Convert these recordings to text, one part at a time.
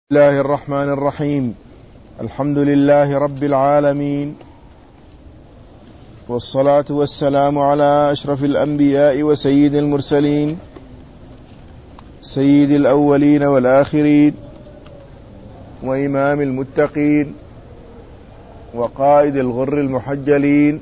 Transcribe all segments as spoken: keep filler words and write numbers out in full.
بسم الله الرحمن الرحيم. الحمد لله رب العالمين، والصلاة والسلام على أشرف الأنبياء وسيد المرسلين، سيد الأولين والآخرين، وإمام المتقين، وقائد الغر المحجلين،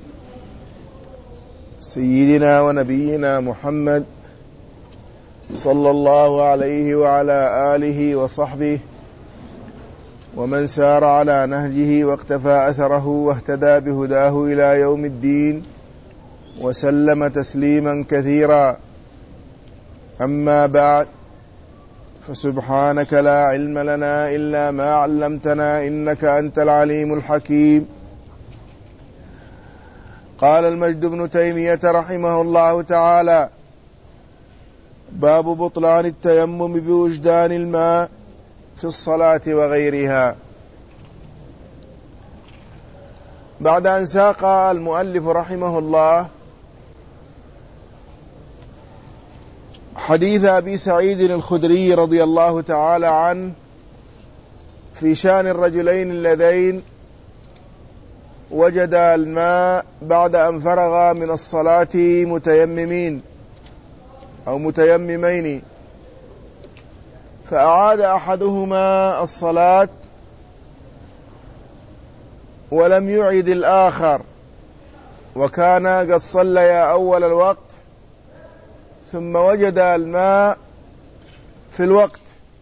سيدنا ونبينا محمد صلى الله عليه وعلى آله وصحبه ومن سار على نهجه واقتفى أثره واهتدى بهداه إلى يوم الدين، وسلم تسليما كثيرا. أما بعد، فسبحانك لا علم لنا إلا ما علمتنا إنك أنت العليم الحكيم. قال المجد بن تيمية رحمه الله تعالى: باب بطلان التيمم بوجدان الماء في الصلاة وغيرها. بعد أن ساق المؤلف رحمه الله حديث أبي سعيد الخدري رضي الله تعالى عنه في شأن الرجلين اللذين وجدا الماء بعد أن فرغا من الصلاة متيممين أو متيممين، فأعاد أحدهما الصلاة ولم يعد الآخر، وكان قد صليا أول الوقت ثم وجد الماء في الوقت،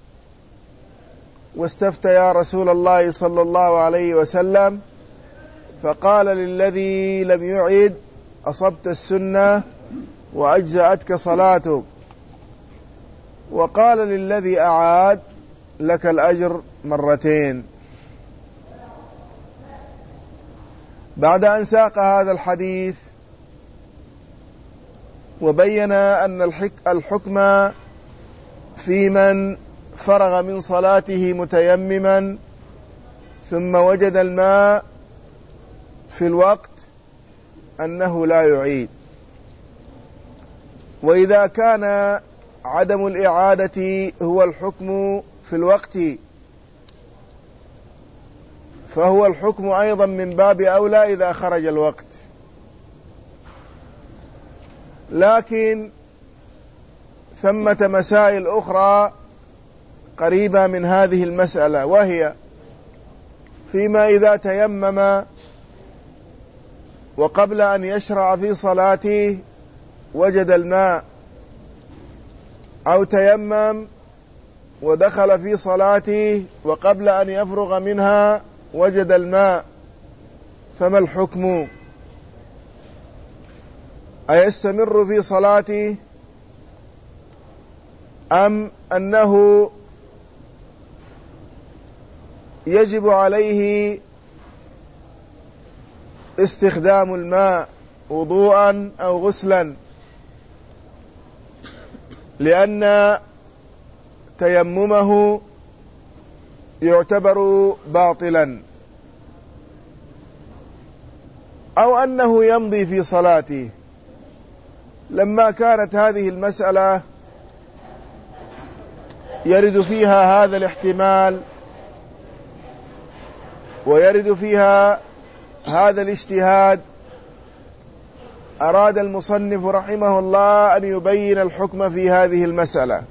واستفتيا رسول الله صلى الله عليه وسلم، فقال للذي لم يعد: أصبت السنة وأجزأتك صلاتك. وقال للذي أعاد: لك الأجر مرتين. بعد أن ساق هذا الحديث وبين أن الحكم في من فرغ من صلاته متيمما ثم وجد الماء في الوقت أنه لا يعيد، وإذا كان عدم الإعادة هو الحكم في الوقت فهو الحكم أيضا من باب أولى إذا خرج الوقت. لكن ثمة مسائل أخرى قريبة من هذه المسألة، وهي فيما إذا تيمم وقبل أن يشرع في صلاته وجد الماء، أو تيمم ودخل في صلاته وقبل أن يفرغ منها وجد الماء، فما الحكم؟ أيستمر في صلاته أم أنه يجب عليه استخدام الماء وضوءا أو غسلا، لأن تيممه يعتبر باطلا، أو أنه يمضي في صلاته؟ لما كانت هذه المسألة يرد فيها هذا الاحتمال ويرد فيها هذا الاجتهاد، أراد المصنف رحمه الله أن يبين الحكم في هذه المسألة،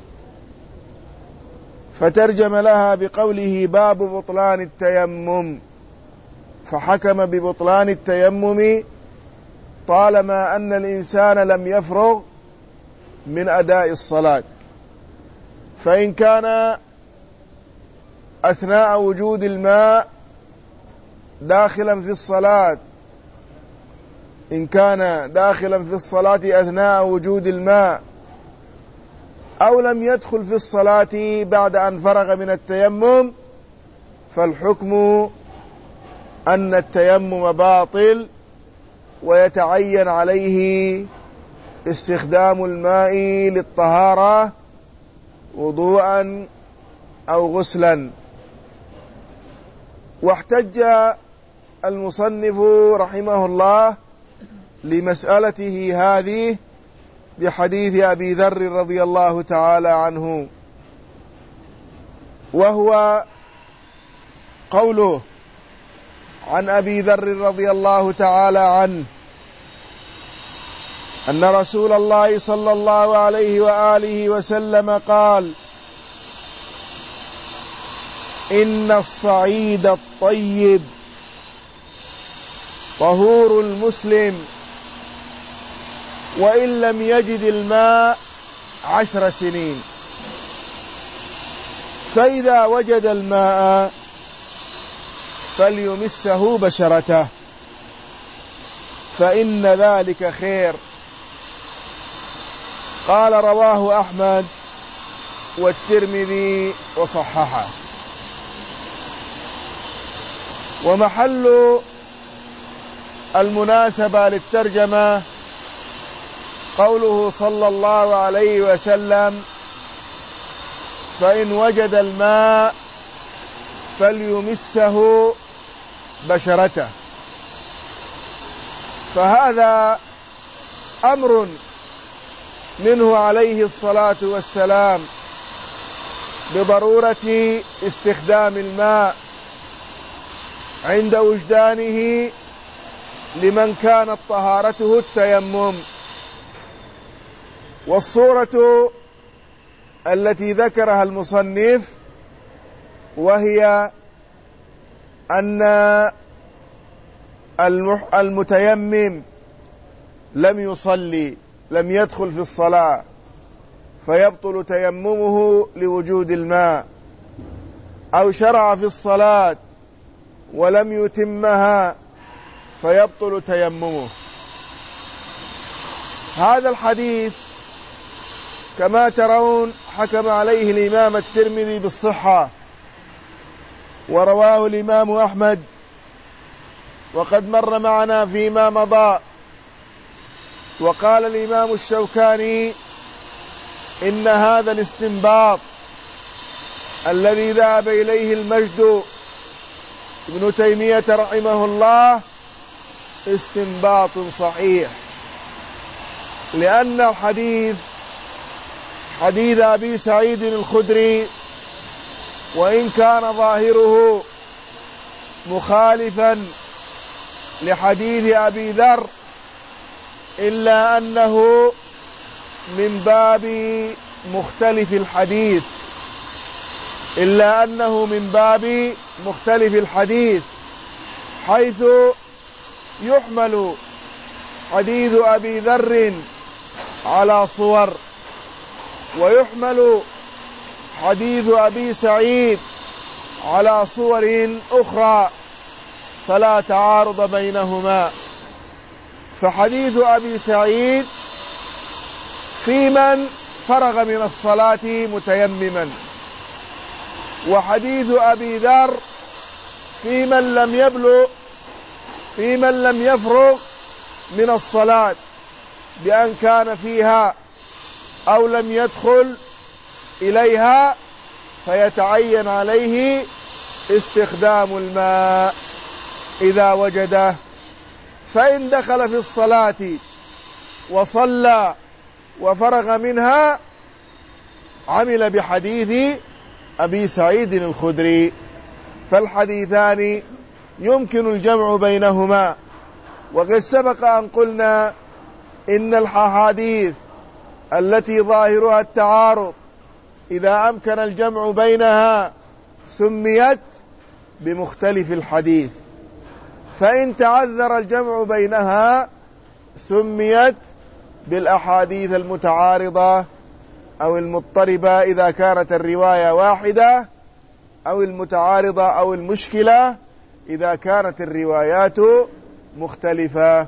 فترجم لها بقوله: باب بطلان التيمم، فحكم ببطلان التيمم طالما أن الإنسان لم يفرغ من أداء الصلاة. فإن كان أثناء وجود الماء داخلا في الصلاة إن كان داخلا في الصلاة أثناء وجود الماء، أو لم يدخل في الصلاة بعد أن فرغ من التيمم، فالحكم أن التيمم باطل، ويتعين عليه استخدام الماء للطهارة وضوءا أو غسلا. واحتج المصنف رحمه الله لمسألته هذه بحديث أبي ذر رضي الله تعالى عنه، وهو قوله عن أبي ذر رضي الله تعالى عنه أن رسول الله صلى الله عليه وآله وسلم قال: إن الصعيد الطيب طهور المسلم وإن لم يجد الماء عشر سنين، فإذا وجد الماء فليمسه بشرته فإن ذلك خير. قال: رواه أحمد والترمذي وصححه. ومحل المناسبة للترجمة قوله صلى الله عليه وسلم: فإن وجد الماء فليمسه بشرته. فهذا أمر منه عليه الصلاة والسلام بضرورة استخدام الماء عند وجدانه لمن كانت طهارته التيمم. والصورة التي ذكرها المصنف وهي أن المتيمم لم يصلي، لم يدخل في الصلاة فيبطل تيممه لوجود الماء، أو شرع في الصلاة ولم يتمها فيبطل تيممه. هذا الحديث كما ترون حكم عليه الإمام الترمذي بالصحة، ورواه الإمام أحمد، وقد مر معنا فيما مضى. وقال الإمام الشوكاني: إن هذا الاستنباط الذي ذهب إليه المجد ابن تيمية رحمه الله استنباط صحيح، لأن الحديث حديث أبي سعيد الخدري وإن كان ظاهره مخالفا لحديث أبي ذر إلا أنه من باب مختلف الحديث إلا أنه من باب مختلف الحديث حيث يحمل حديث أبي ذر على صور، ويحمل حديث أبي سعيد على صور أخرى، فلا تعارض بينهما. فحديث أبي سعيد في من فرغ من الصلاة متيمما، وحديث أبي ذر في من لم يبلغ في من لم يفرغ من الصلاة بأن كان فيها أو لم يدخل إليها، فيتعين عليه استخدام الماء إذا وجده. فإن دخل في الصلاة وصلى وفرغ منها عمل بحديث أبي سعيد الخدري. فالحديثان يمكن الجمع بينهما. وقد سبق أن قلنا إن الأحاديث التي ظاهرها التعارض إذا أمكن الجمع بينها سميت بمختلف الحديث، فإن تعذر الجمع بينها سميت بالأحاديث المتعارضة أو المضطربة إذا كانت الرواية واحدة، أو المتعارضة أو المشكلة إذا كانت الروايات مختلفة.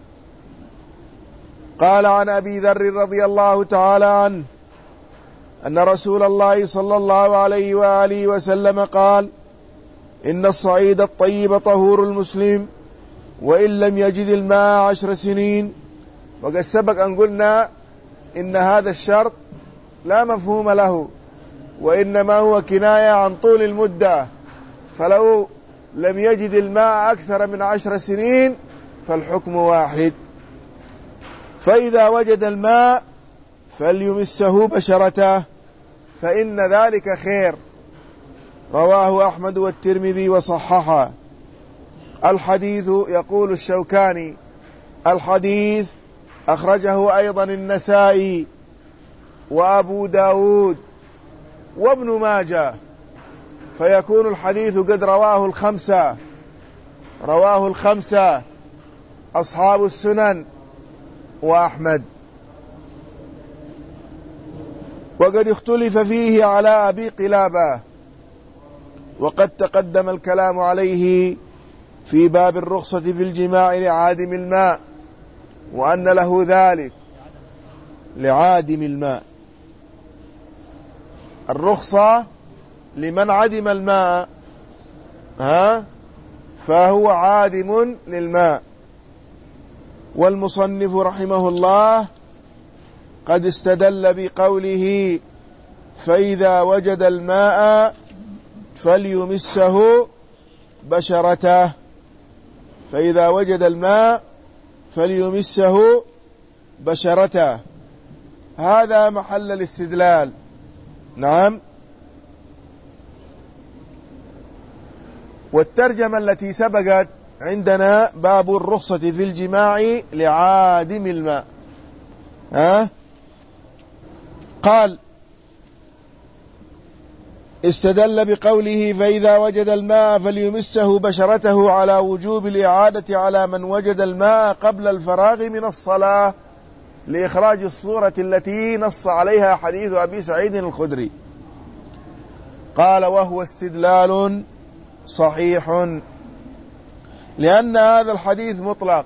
قال عن أبي ذر رضي الله تعالى عنه أن رسول الله صلى الله عليه وآله وسلم قال: إن الصعيد الطيب طهور المسلم وإن لم يجد الماء عشر سنين. وقد سبق أن قلنا إن هذا الشرط لا مفهوم له، وإنما هو كناية عن طول المدة، فلو لم يجد الماء أكثر من عشر سنين فالحكم واحد. فإذا وجد الماء فليمسه بشرته فإن ذلك خير. رواه أحمد والترمذي وصححه. الحديث، يقول الشوكاني: الحديث أخرجه أيضا النسائي وأبو داود وابن ماجه، فيكون الحديث قد رواه الخمسة رواه الخمسة أصحاب السنن وأحمد. وقد اختلف فيه على أبي قلابة، وقد تقدم الكلام عليه في باب الرخصة في الجماع لعادم الماء، وأن له ذلك لعادم الماء، الرخصة لمن عدم الماء ها فهو عادم للماء. والمصنف رحمه الله قد استدل بقوله: فإذا وجد الماء فليمسه بشرته، فإذا وجد الماء فليمسه بشرته، هذا محل الاستدلال. نعم. والترجمة التي سبقت عندنا باب الرخصة في الجماع لعادم الماء. ها قال: استدل بقوله: فإذا وجد الماء فليمسه بشرته، على وجوب الإعادة على من وجد الماء قبل الفراغ من الصلاة، لإخراج الصورة التي نص عليها حديث أبي سعيد الخدري. قال: وهو استدلال صحيح، لأن هذا الحديث مطلق،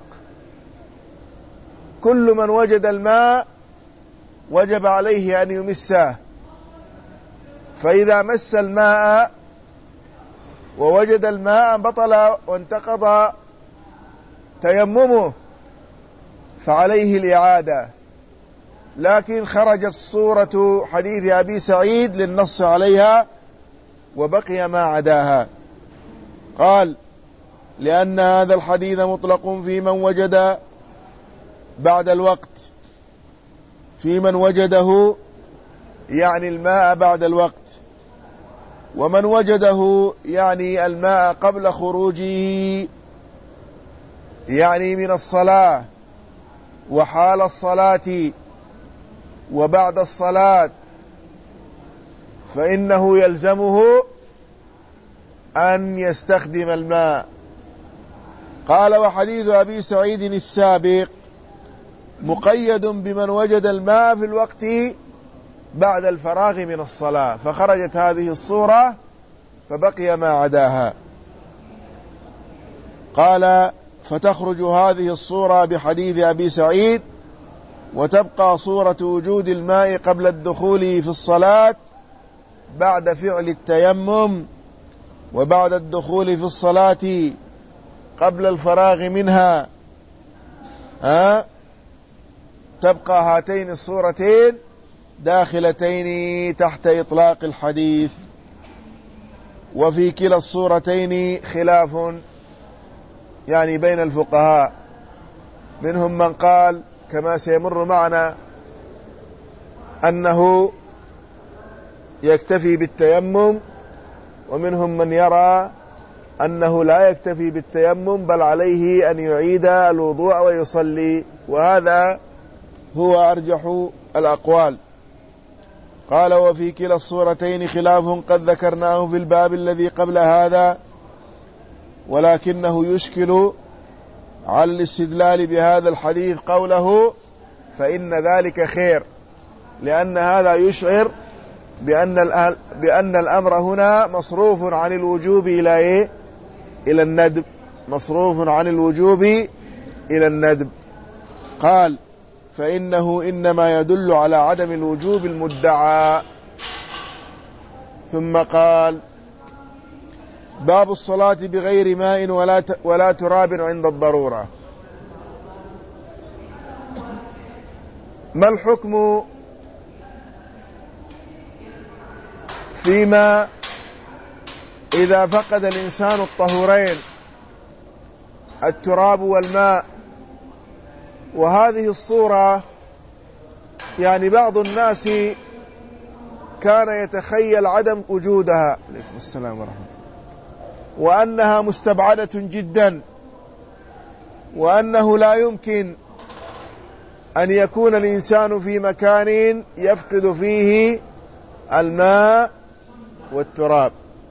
كل من وجد الماء وجب عليه أن يمسه، فإذا مس الماء ووجد الماء بطل وانتقض تيممه فعليه الإعادة، لكن خرجت صورة حديث أبي سعيد للنص عليها وبقي ما عداها. قال: لأن هذا الحديث مطلق في من وجد بعد الوقت، في من وجده يعني الماء بعد الوقت، ومن وجده يعني الماء قبل خروجه يعني من الصلاة، وحال الصلاة وبعد الصلاة، فإنه يلزمه أن يستخدم الماء. قال: وحديث أبي سعيد السابق مقيد بمن وجد الماء في الوقت بعد الفراغ من الصلاة، فخرجت هذه الصورة فبقي ما عداها. قال: فتخرج هذه الصورة بحديث أبي سعيد، وتبقى صورة وجود الماء قبل الدخول في الصلاة بعد فعل التيمم، وبعد الدخول في الصلاة قبل الفراغ منها. ها تبقى هاتين الصورتين داخلتين تحت إطلاق الحديث. وفي كلا الصورتين خلاف يعني بين الفقهاء، منهم من قال كما سيمر معنا أنه يكتفي بالتيمم، ومنهم من يرى أنه لا يكتفي بالتيمم بل عليه أن يعيد الوضوء ويصلي، وهذا هو أرجح الأقوال. قال: وفي كلا الصورتين خلاف قد ذكرناه في الباب الذي قبل هذا، ولكنه يشكل على الاستدلال بهذا الحديث قوله: فإن ذلك خير، لأن هذا يشعر بأن بأن الأمر هنا مصروف عن الوجوب إلى إيه؟ إلى الندب، مصروف عن الوجوب إلى الندب. قال: فإنه إنما يدل على عدم الوجوب المدعى. ثم قال: باب الصلاة بغير ماء ولا ولا تراب عند الضرورة. ما الحكم فيما إذا فقد الإنسان الطهورين التراب والماء؟ وهذه الصورة يعني بعض الناس وكان يتخيل عدم وجودها، عليكم السلام ورحمة الله، وأنها مستبعدة جدا، وأنه لا يمكن أن يكون الإنسان في مكان يفقد فيه الماء والتراب.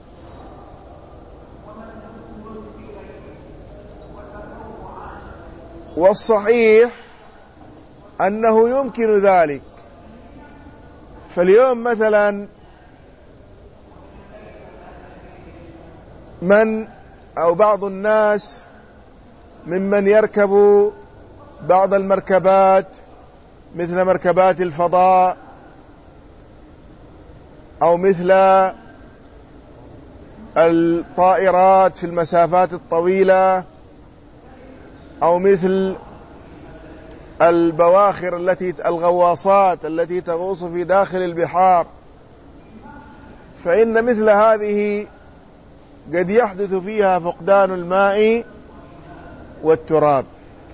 والصحيح أنه يمكن ذلك. فاليوم مثلا من أو بعض الناس ممن يركب بعض المركبات مثل مركبات الفضاء أو مثل الطائرات في المسافات الطويلة أو مثل البواخر التي الغواصات التي تغوص في داخل البحار، فإن مثل هذه قد يحدث فيها فقدان الماء والتراب.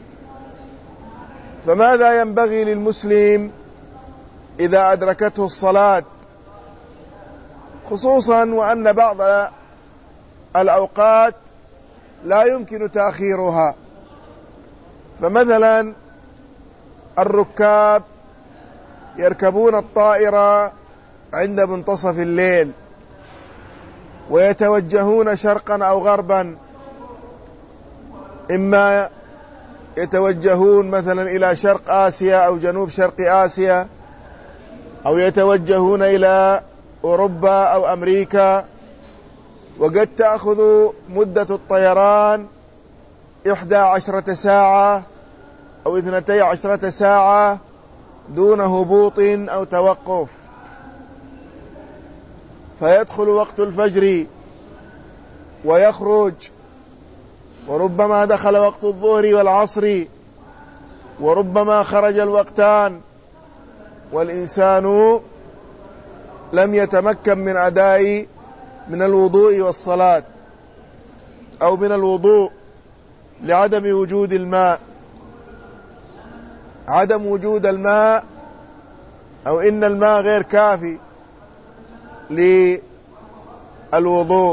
فماذا ينبغي للمسلم إذا أدركته الصلاة، خصوصا وأن بعض الأوقات لا يمكن تأخيرها؟ فمثلا الركاب يركبون الطائرة عند منتصف الليل ويتوجهون شرقا أو غربا، إما يتوجهون مثلا إلى شرق آسيا أو جنوب شرق آسيا، أو يتوجهون إلى أوروبا أو أمريكا، وقد تأخذ مدة الطيران إحدى عشرة ساعة أو اثنتي عشرة ساعة دون هبوط أو توقف، فيدخل وقت الفجر ويخرج، وربما دخل وقت الظهر والعصر، وربما خرج الوقتان والإنسان لم يتمكن من أداء من الوضوء والصلاة أو من الوضوء لعدم وجود الماء. عدم وجود الماء أو إن الماء غير كافي للوضوء.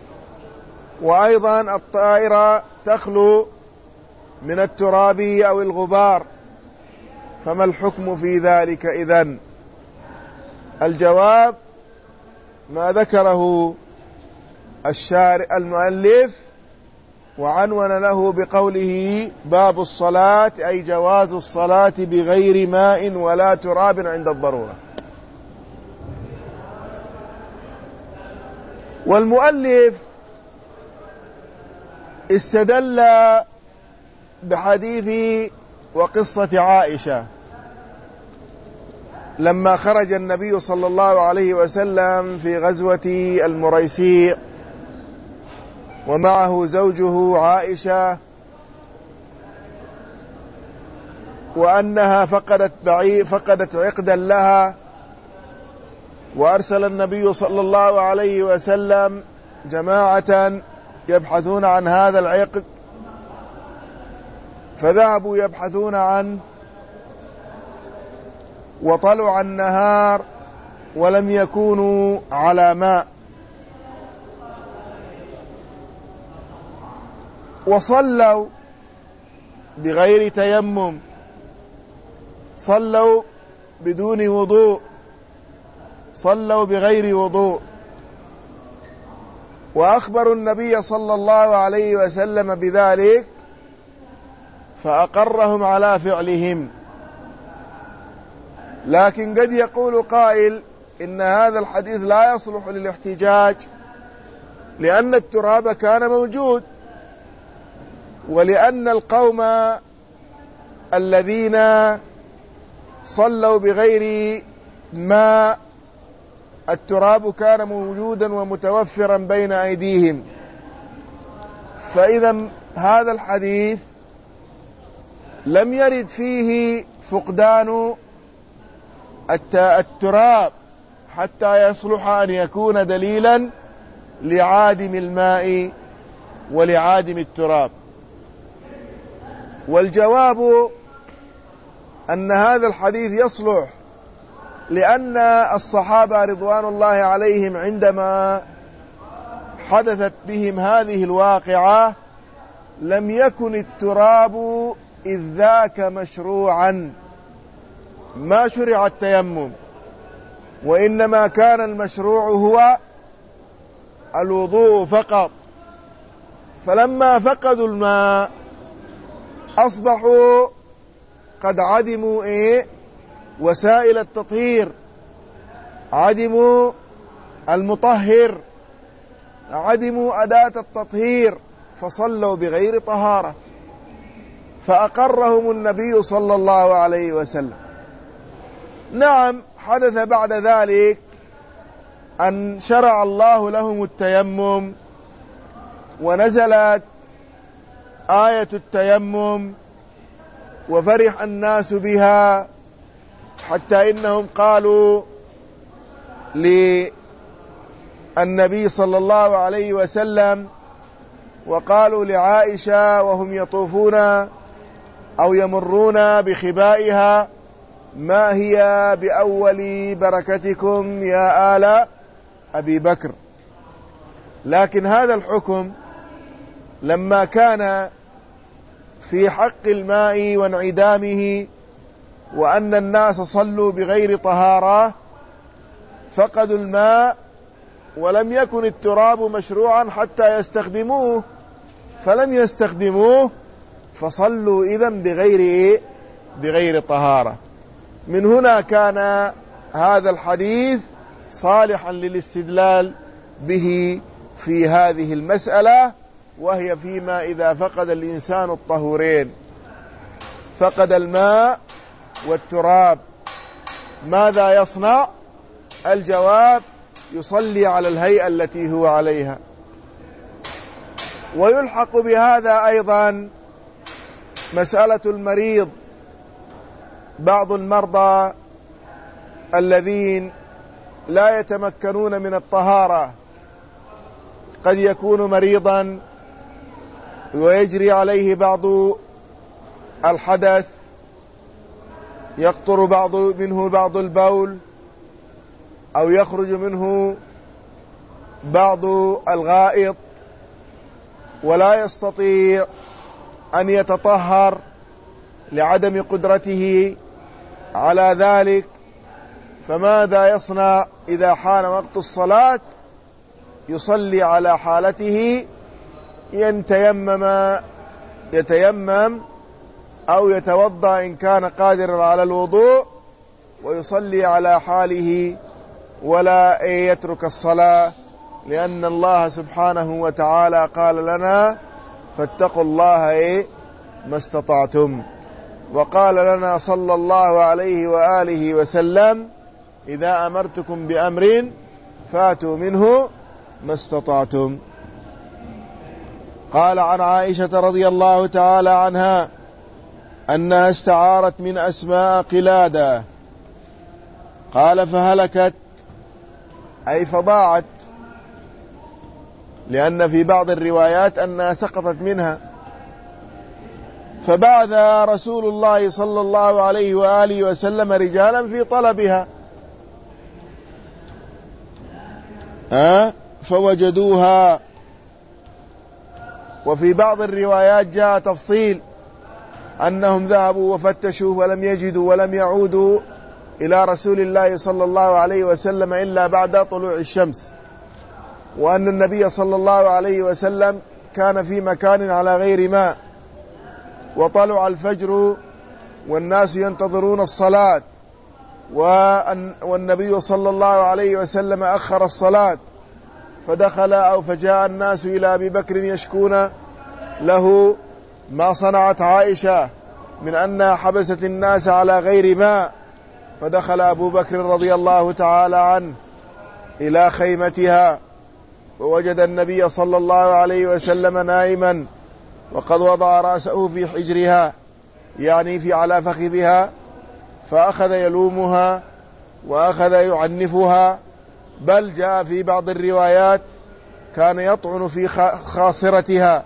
وأيضا الطائرة تخلو من التراب أو الغبار، فما الحكم في ذلك إذن؟ الجواب ما ذكره الشارع المؤلف وعنون له بقوله باب الصلاة، أي جواز الصلاة بغير ماء ولا تراب عند الضرورة. والمؤلف استدل بحديث وقصة عائشة لما خرج النبي صلى الله عليه وسلم في غزوة المريسيع ومعه زوجه عائشة، وأنها فقدت بعير فقدت عقدا لها، وأرسل النبي صلى الله عليه وسلم جماعة يبحثون عن هذا العقد، فذهبوا يبحثون عنه وطلع النهار ولم يكونوا على ماء، وصلوا بغير تيمم، صلوا بدون وضوء، صلوا بغير وضوء، وأخبروا النبي صلى الله عليه وسلم بذلك فأقرهم على فعلهم. لكن قد يقول قائل إن هذا الحديث لا يصلح للاحتجاج، لأن التراب كان موجود، ولأن القوم الذين صلوا بغير ماء التراب كان موجودا ومتوفرا بين أيديهم. فإذا هذا الحديث لم يرد فيه فقدان التراب حتى يصلح أن يكون دليلا لعادم الماء ولعادم التراب. والجواب أن هذا الحديث يصلح لأن الصحابة رضوان الله عليهم عندما حدثت بهم هذه الواقعة لم يكن التراب إذ ذاك مشروعا، ما شرع التيمم، وإنما كان المشروع هو الوضوء فقط. فلما فقدوا الماء أصبحوا قد عدموا إيه؟ وسائل التطهير، عدموا المطهر، عدموا أداة التطهير، فصلوا بغير طهارة، فأقرهم النبي صلى الله عليه وسلم. نعم، حدث بعد ذلك أن شرع الله لهم التيمم، ونزلت آية التيمم وفرح الناس بها، حتى إنهم قالوا للنبي صلى الله عليه وسلم، وقالوا لعائشة وهم يطوفون أو يمرون بخبائها: ما هي بأول بركتكم يا آل أبي بكر. لكن هذا الحكم لما كان في حق الماء وانعدامه، وأن الناس صلوا بغير طهارة، فقدوا الماء ولم يكن التراب مشروعا حتى يستخدموه، فلم يستخدموه، فصلوا إذن بغير بغير طهارة. من هنا كان هذا الحديث صالحا للاستدلال به في هذه المسألة، وهي فيما إذا فقد الإنسان الطهورين، فقد الماء والتراب، ماذا يصنع؟ الجواب: يصلي على الهيئة التي هو عليها. ويلحق بهذا أيضا مسألة المريض. بعض المرضى الذين لا يتمكنون من الطهارة قد يكون مريضا ويجري عليه بعض الحدث، يقطر بعض منه بعض البول، أو يخرج منه بعض الغائط، ولا يستطيع أن يتطهر لعدم قدرته على ذلك. فماذا يصنع إذا حان وقت الصلاة؟ يصلي على حالته، يتيمم يتيمم أو يتوضأ إن كان قادرا على الوضوء، ويصلي على حاله ولا يترك الصلاة، لأن الله سبحانه وتعالى قال لنا: فاتقوا الله ما استطعتم. وقال لنا صلى الله عليه وآله وسلم: إذا أمرتكم بأمر فاتوا منه ما استطعتم. قال عن عائشة رضي الله تعالى عنها أنها استعارت من أسماء قلادة، قال: فهلكت، أي فضاعت، لأن في بعض الروايات أنها سقطت منها. فبعث رسول الله صلى الله عليه وآله وسلم رجالا في طلبها، ها فوجدوها. وفي بعض الروايات جاء تفصيل أنهم ذهبوا وفتشوا ولم يجدوا، ولم يعودوا إلى رسول الله صلى الله عليه وسلم إلا بعد طلوع الشمس، وأن النبي صلى الله عليه وسلم كان في مكان على غير ماء، وطلع الفجر والناس ينتظرون الصلاة، والنبي صلى الله عليه وسلم أخر الصلاة، فدخل أو فجاء الناس إلى أبي بكر يشكون له ما صنعت عائشة من أنها حبست الناس على غير ماء. فدخل أبو بكر رضي الله تعالى عنه إلى خيمتها، ووجد النبي صلى الله عليه وسلم نائما، وقد وضع رأسه في حجرها، يعني في على فخذها، فأخذ يلومها وأخذ يعنفها، بل جاء في بعض الروايات كان يطعن في خاصرتها،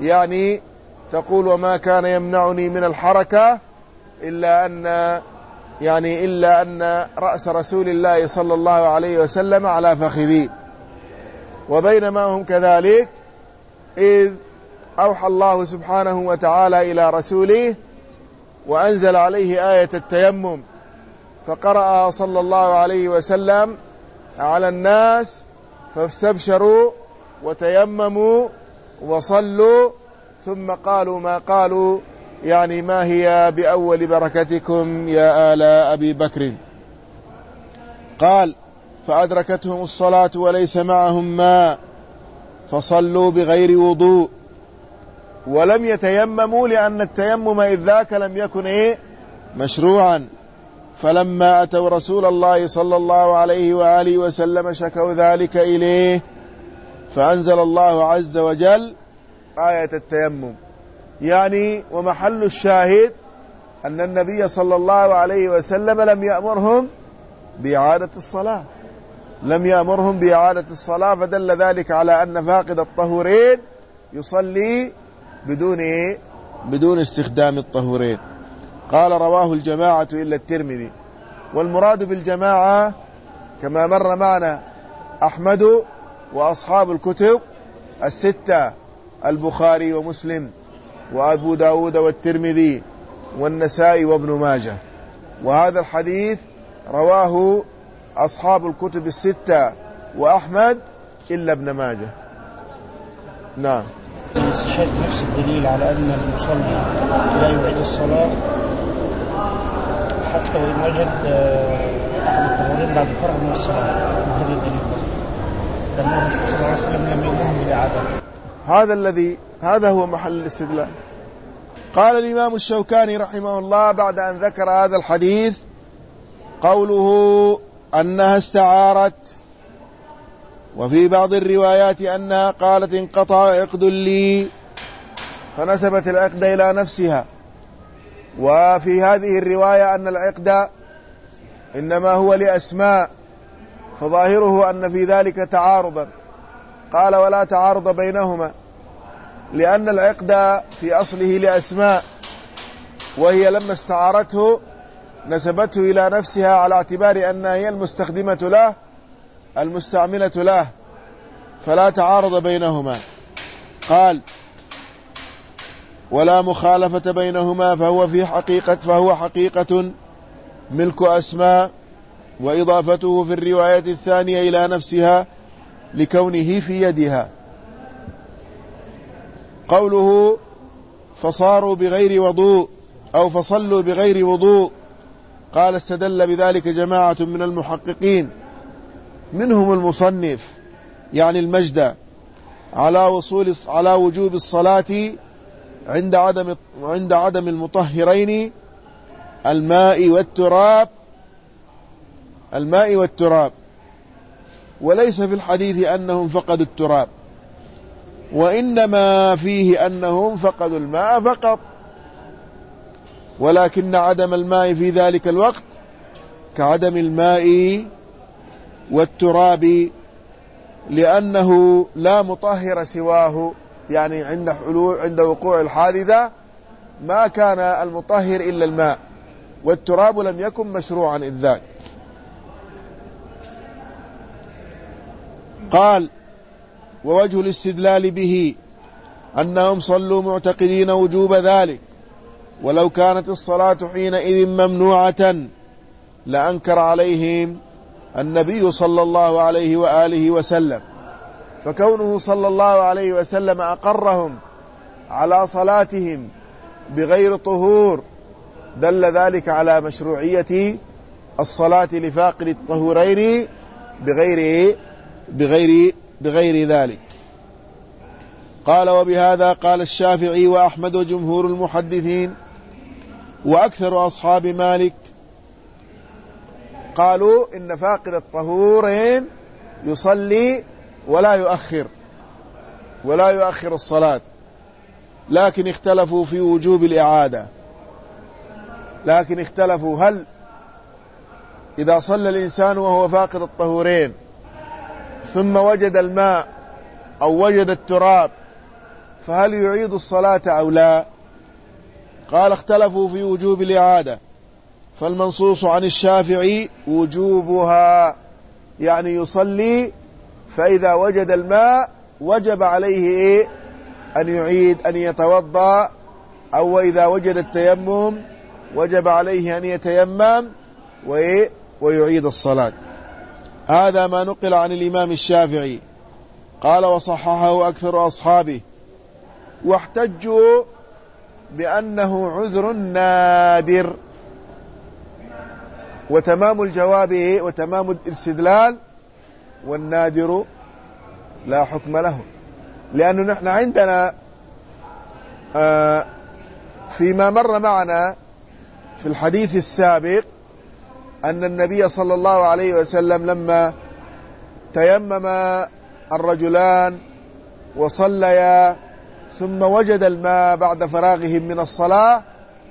يعني تقول: وما كان يمنعني من الحركة إلا أن يعني إلا أن رأس رسول الله صلى الله عليه وسلم على فخذي. وبينما هم كذلك إذ أوحى الله سبحانه وتعالى إلى رسوله وأنزل عليه آية التيمم، فقرأها صلى الله عليه وسلم على الناس فاستبشروا وتيمموا وصلوا، ثم قالوا ما قالوا، يعني ما هي بأول بركتكم يا آل أبي بكر. قال فأدركتهم الصلاة وليس معهم ماء فصلوا بغير وضوء، ولم يتيمموا لأن التيمم إذ ذاك لم يكن إيه مشروعا. فلما أتوا رسول الله صلى الله عليه وآله وسلم شكوا ذلك إليه، فأنزل الله عز وجل آية التيمم. يعني ومحل الشاهد أن النبي صلى الله عليه وسلم لم يأمرهم بإعادة الصلاة، لم يأمرهم بإعادة الصلاة، فدل ذلك على أن فاقد الطهورين يصلي بدون بدون استخدام الطهورين. قال رواه الجماعة إلا الترمذي. والمراد بالجماعة كما مر معنا أحمد وأصحاب الكتب الستة، البخاري ومسلم وأبو داود والترمذي والنسائي وابن ماجه. وهذا الحديث رواه أصحاب الكتب الستة وأحمد إلا ابن ماجه. نعم. شايف نفس الدليل على أن المصلي لا يعيد الصلاة حتى وإن وجد أحد الطهورين بعد الفرغ من الصلاة، هذا الدليل لأن الرسول صلى الله عليه وسلم لم يأمرهم بالإعادة. هذا الذي هذا هو محل الاستدلال. قال الإمام الشوكاني رحمه الله بعد أن ذكر هذا الحديث قوله أنها استعارت، وفي بعض الروايات أنها قالت انقطع عقد لي فنسبت العقد إلى نفسها، وفي هذه الرواية أن العقد إنما هو لأسماء، فظاهره أن في ذلك تعارضا. قال ولا تعارض بينهما، لأن العقد في أصله لأسماء، وهي لما استعارته نسبته إلى نفسها على اعتبار أنها هي المستخدمة له المستعملة له، فلا تعارض بينهما. قال ولا مخالفة بينهما، فهو في حقيقة فهو حقيقة ملك أسماء، وإضافته في الرواية الثانية إلى نفسها لكونه في يدها. قوله فصاروا بغير وضوء أو فصلوا بغير وضوء، قال استدل بذلك جماعة من المحققين منهم المصنف يعني المجد على وصول على وجوب الصلاة عند عدم عند عدم المطهرين الماء والتراب الماء والتراب وليس في الحديث أنهم فقدوا التراب، وإنما فيه أنهم فقدوا الماء فقط، ولكن عدم الماء في ذلك الوقت كعدم الماء والتراب، لأنه لا مطهر سواه. يعني عند حلول عند وقوع الحادثة ما كان المطهر إلا الماء، والتراب لم يكن مشروعا إذ ذاك. قال ووجه الاستدلال به أنهم صلوا معتقدين وجوب ذلك، ولو كانت الصلاة حينئذ ممنوعة لأنكر عليهم النبي صلى الله عليه وآله وسلم، فكونه صلى الله عليه وسلم أقرهم على صلاتهم بغير طهور دل ذلك على مشروعية الصلاة لفاقد الطهورين بغير بغير بغير ذلك. قال وبهذا قال الشافعي وأحمد وجمهور المحدثين وأكثر أصحاب مالك، قالوا إن فاقد الطهورين يصلي ولا يؤخر ولا يؤخر الصلاة، لكن اختلفوا في وجوب الإعادة. لكن اختلفوا هل إذا صلى الإنسان وهو فاقد الطهورين ثم وجد الماء أو وجد التراب فهل يعيد الصلاة أو لا؟ قال اختلفوا في وجوب الإعادة، فالمنصوص عن الشافعي وجوبها، يعني يصلي فإذا وجد الماء وجب عليه إيه؟ أن يعيد أن يتوضأ، أو إذا وجد التيمم وجب عليه أن يتيمم وإيه؟ ويعيد الصلاة. هذا ما نقل عن الإمام الشافعي. قال وصححه أكثر أصحابه، واحتجوا بأنه عذر نادر. وتمام الجواب إيه؟ وتمام الاستدلال والنادر لا حكم له، لأنه نحن عندنا آه فيما مر معنا في الحديث السابق أن النبي صلى الله عليه وسلم لما تيمم الرجلان وصليا ثم وجد الماء بعد فراغهم من الصلاة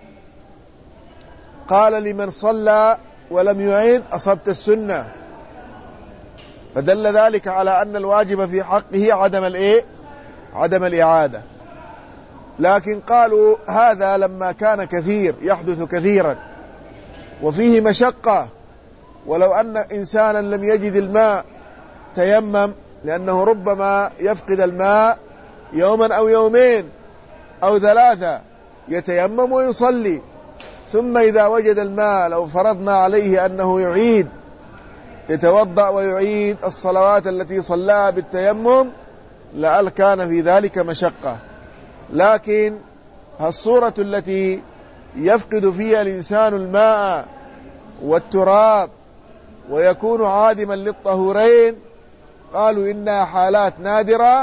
قال لمن صلى ولم يعيد أصبت السنة، فدل ذلك على أن الواجب في حقه عدم الإيه؟ عدم الإعادة. لكن قالوا هذا لما كان كثير يحدث كثيرا وفيه مشقة، ولو أن إنسانا لم يجد الماء تيمم، لأنه ربما يفقد الماء يوما أو يومين أو ثلاثة، يتيمم ويصلي، ثم إذا وجد الماء لو فرضنا عليه أنه يعيد يتوضأ ويعيد الصلوات التي صلاها بالتيمم لعل كان في ذلك مشقة. لكن الصورة التي يفقد فيها الإنسان الماء والتراب ويكون عادما للطهورين قالوا إنها حالات نادرة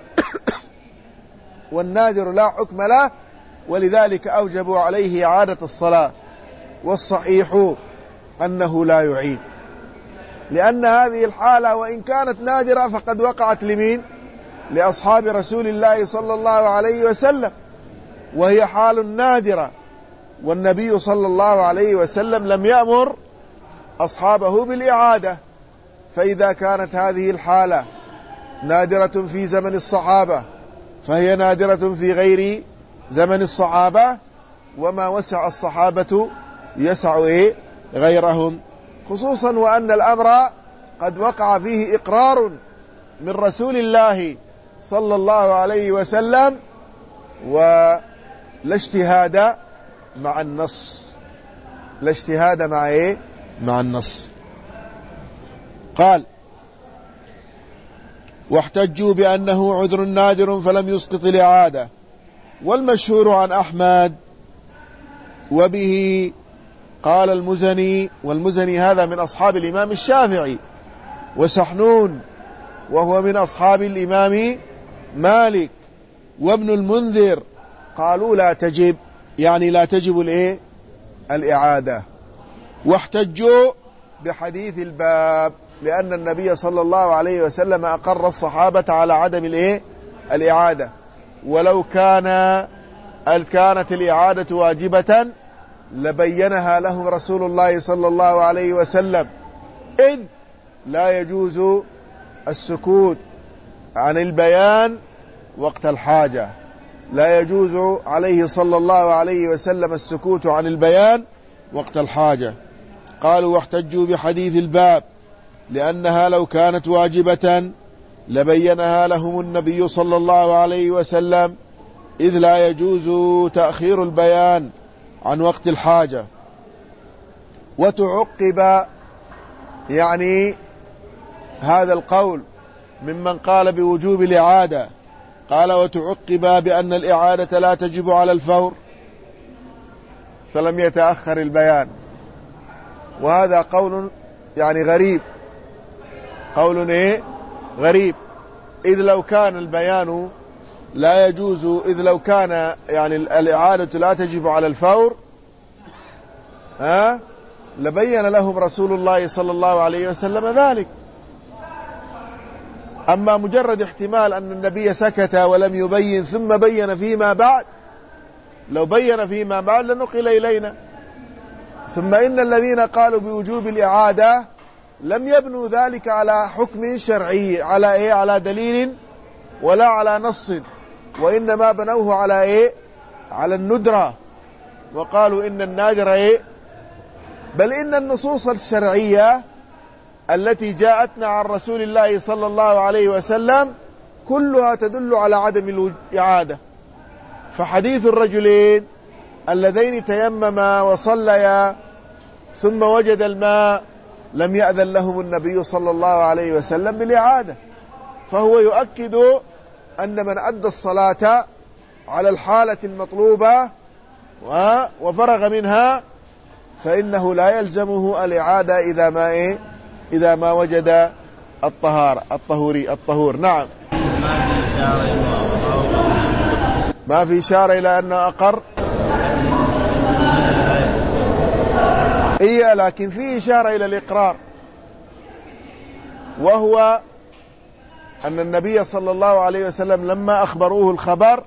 والنادر لا حكم له، ولذلك أوجبوا عليه إعادة الصلاة. والصحيح أنه لا يعيد، لأن هذه الحالة وإن كانت نادرة فقد وقعت لمين؟ لأصحاب رسول الله صلى الله عليه وسلم، وهي حال نادرة، والنبي صلى الله عليه وسلم لم يأمر أصحابه بالإعادة. فإذا كانت هذه الحالة نادرة في زمن الصحابة فهي نادرة في غير زمن الصحابة، وما وسع الصحابة يسع إيه؟ غيرهم، خصوصا وأن الأمر قد وقع فيه إقرار من رسول الله صلى الله عليه وسلم، ولا اجتهاد مع النص، لا اجتهاد مع إيه؟ مع النص. قال واحتجوا بأنه عذر نادر فلم يسقط الإعادة، والمشهور عن أحمد وبه قال المزني، والمزني هذا من أصحاب الإمام الشافعي، وسحنون وهو من أصحاب الإمام مالك، وابن المنذر قالوا لا تجب، يعني لا تجب الإيه؟ الإعادة. واحتجوا بحديث الباب، لأن النبي صلى الله عليه وسلم أقر الصحابة على عدم الإيه؟ الإعادة، ولو كان كانت الإعادة واجبة لبينها لهم رسول الله صلى الله عليه وسلم، إذ لا يجوز السكوت عن البيان وقت الحاجة، لا يجوز عليه صلى الله عليه وسلم السكوت عن البيان وقت الحاجة. قالوا واحتجوا بحديث الباب لأنها لو كانت واجبة لبينها لهم النبي صلى الله عليه وسلم، إذ لا يجوز تأخير البيان عن وقت الحاجة. وتعقب يعني هذا القول ممن قال بوجوب الإعادة، قال وتعقب بأن الإعادة لا تجب على الفور فلم يتأخر البيان، وهذا قول يعني غريب، قول إيه؟ غريب، إذ لو كان البيان لا يجوز، إذ لو كان يعني الإعادة لا تجب على الفور ها لبين لهم رسول الله صلى الله عليه وسلم ذلك. أما مجرد احتمال أن النبي سكت ولم يبين ثم بين فيما بعد، لو بين فيما بعد لنقل إلينا. ثم إن الذين قالوا بوجوب الإعادة لم يبنوا ذلك على حكم شرعي، على إيه؟ على دليل ولا على نص، وإنما بنوه على إيه؟ على الندرة، وقالوا إن النادر إيه؟ بل إن النصوص الشرعية التي جاءتنا عن رسول الله صلى الله عليه وسلم كلها تدل على عدم الإعادة. فحديث الرجلين اللذين تيمما وصليا ثم وجد الماء لم يأذن لهم النبي صلى الله عليه وسلم بالإعادة، فهو يؤكد أن من أدى الصلاة على الحالة المطلوبة وفرغ منها فإنه لا يلزمه الإعادة إذا ما إيه إذا ما وجد الطهارة الطهوري الطهور. نعم. ما في إشارة إلى أنه أقر، إيه، لكن في إشارة إلى الإقرار، وهو أن النبي صلى الله عليه وسلم لما أخبروه الخبر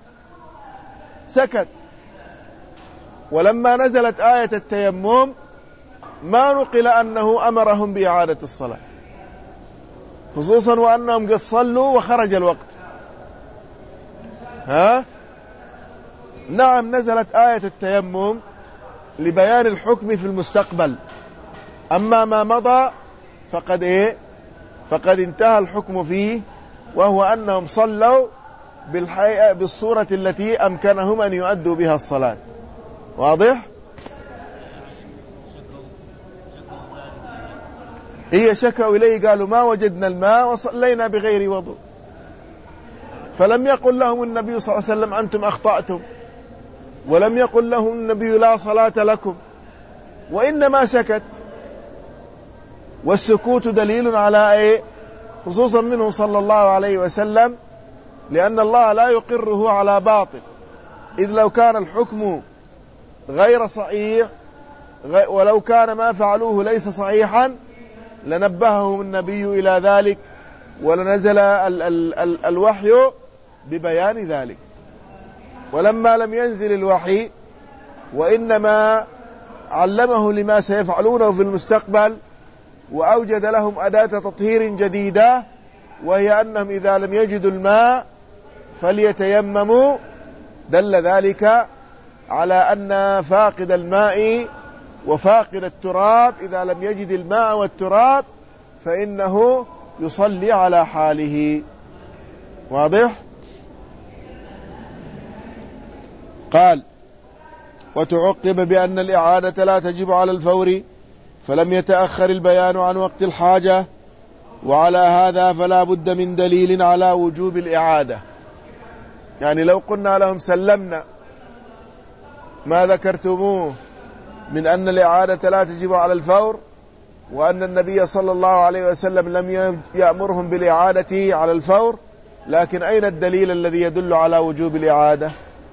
سكت، ولما نزلت آية التيمم ما نقل أنه أمرهم بإعادة الصلاة، خصوصا وأنهم قد صلوا وخرج الوقت. ها؟ نعم، نزلت آية التيمم لبيان الحكم في المستقبل، أما ما مضى فقد إيه فقد انتهى الحكم فيه، وهو أنهم صلوا بالحقيقة بالصورة التي أمكنهم أن يؤدوا بها الصلاة. واضح؟ هي شكوا إليه قالوا ما وجدنا الماء وصلينا بغير وضوء، فلم يقل لهم النبي صلى الله عليه وسلم أنتم أخطأتم، ولم يقل لهم النبي لا صلاة لكم، وإنما سكت، والسكوت دليل على إيه؟ خصوصا منه صلى الله عليه وسلم، لأن الله لا يقره على باطل، إذ لو كان الحكم غير صحيح ولو كان ما فعلوه ليس صحيحا لنبههم النبي إلى ذلك، ولنزل ال ال ال الوحي ببيان ذلك. ولما لم ينزل الوحي وإنما علمه لما سيفعلونه في المستقبل، وأوجد لهم أداة تطهير جديدة، وهي أنهم إذا لم يجدوا الماء فليتيمموا، دل ذلك على أن فاقد الماء وفاقد التراب إذا لم يجد الماء والتراب فإنه يصلي على حاله. واضح؟ قال: وتعقب بأن الإعادة لا تجب على الفور، فلم يتأخر البيان عن وقت الحاجة، وعلى هذا فلا بد من دليل على وجوب الإعادة. يعني لو قلنا لهم سلمنا ما ذكرتموه من أن الإعادة لا تجب على الفور، وأن النبي صلى الله عليه وسلم لم يأمرهم بالإعادة على الفور، لكن أين الدليل الذي يدل على وجوب الإعادة؟